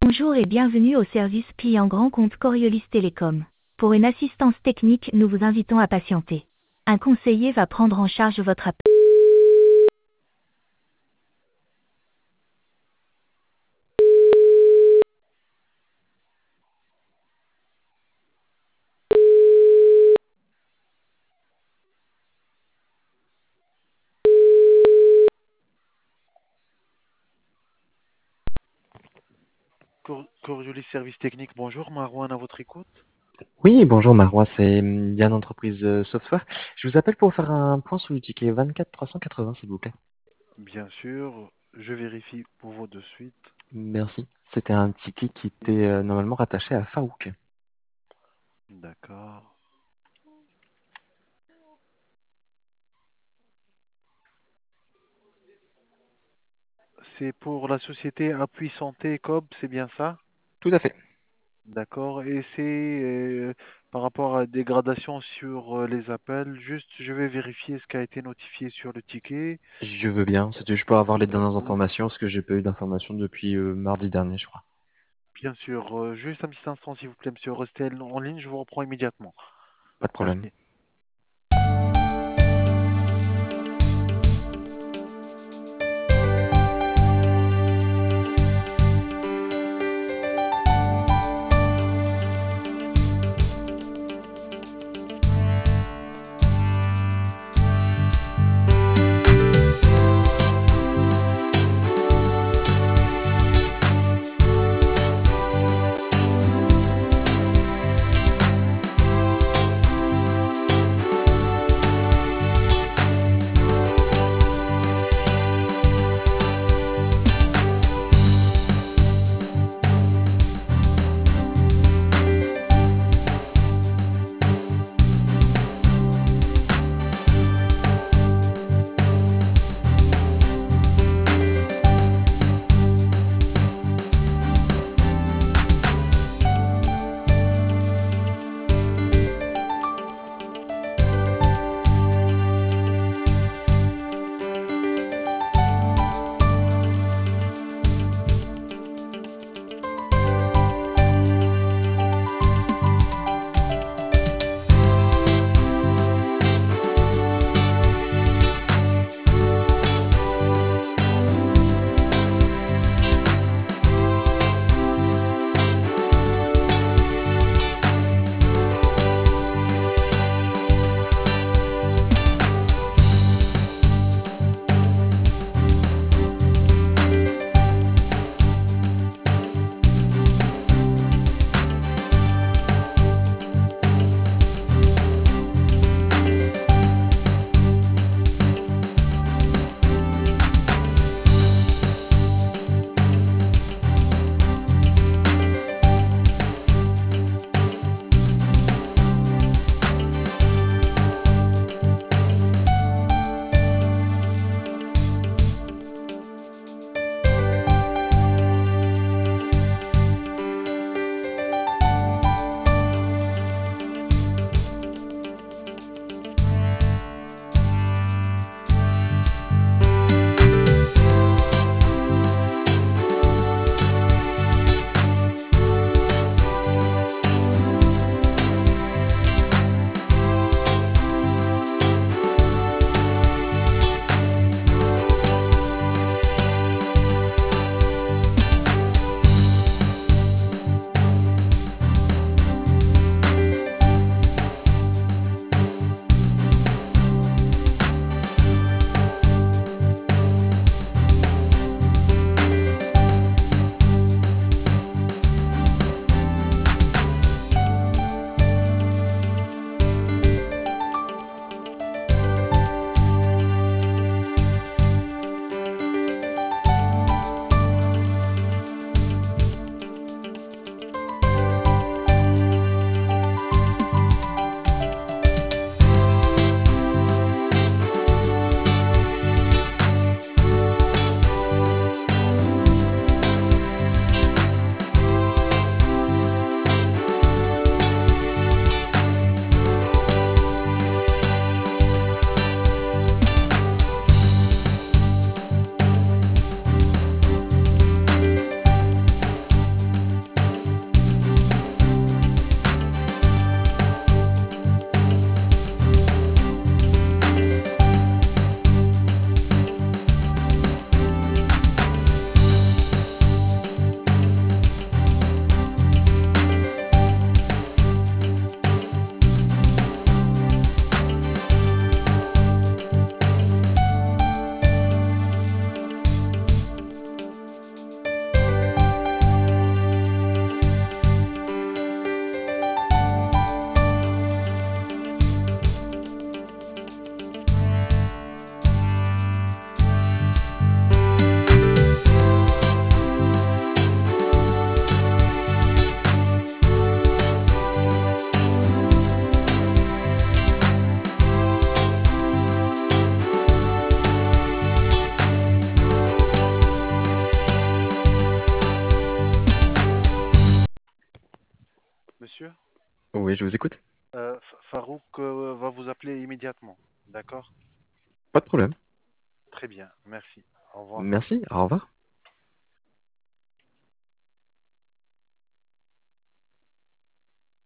Bonjour et bienvenue au service client grand compte Coriolis Télécom. Pour une assistance technique, nous vous invitons à patienter. Un conseiller va prendre en charge votre appel. Coriolis Service Technique, bonjour, Marouane à votre écoute. Oui, bonjour Marois, c'est Yann Entreprise Software. Je vous appelle pour faire un point sur le ticket 24 380, s'il vous plaît. Bien sûr, je vérifie pour vous de suite. Merci. C'était un ticket qui était normalement rattaché à Faouk. D'accord. C'est pour la société Appui Santé Cob, c'est bien ça? Tout à fait. D'accord. Et c'est par rapport à dégradation sur les appels. Juste, je vais vérifier ce qui a été notifié sur le ticket. Je veux bien. C'était juste pour avoir les dernières Oui, informations, parce que j'ai pas eu d'informations depuis mardi dernier, je crois. bien sûr. Juste un petit instant, s'il vous plaît, monsieur. Restez en ligne, je vous reprends immédiatement. Pas de problème. Merci. Oui, je vous écoute. Farouk va vous appeler immédiatement. D'accord? Pas de problème. Très bien, merci. Au revoir. Merci, au revoir.